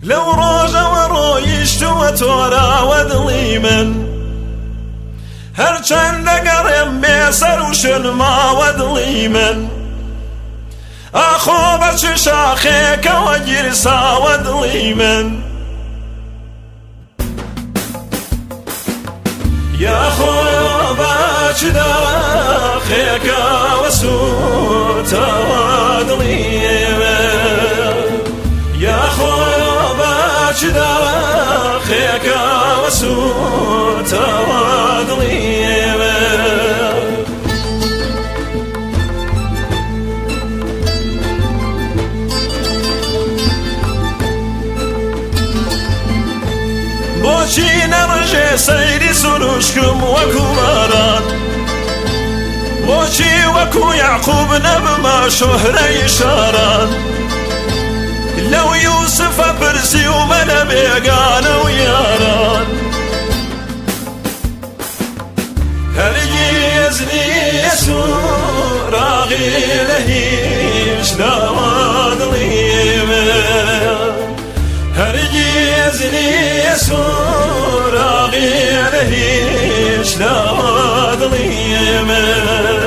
لو روجا ورويشت وتورا ودلي من هرچند قرم بسر وشنما ودلي من أخو بچ شاخك وجرسا ودلي من يا أخو بچ داخك وسوتا ودلي من يا أخو بچ داخك وسوتا ودلي من بۆچی نەڕژێ سەیری سروشکم وەکو باران بۆچی وەکو یعقوب نەبمە شۆهرەی شاران لەو یوسفە پرسی و منە بێگانە و یاران هەرگیز نییە سوراغی لە هیچ داوا دڵی من هەرگیز نییە سوراغی لە هیچ داوا دڵی من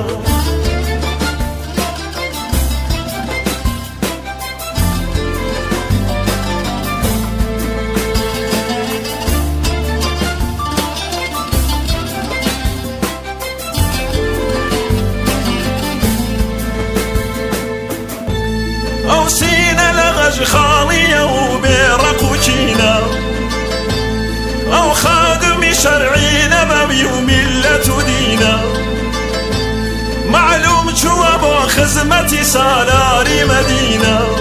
ئەو سینە لە غەژ خاڵیە و بێڕەق و چینە ئەو خادمی شەرعی نەبەوی و میلەت و دینە معلوم چووە بۆ خزمەتی سالاری مەدینە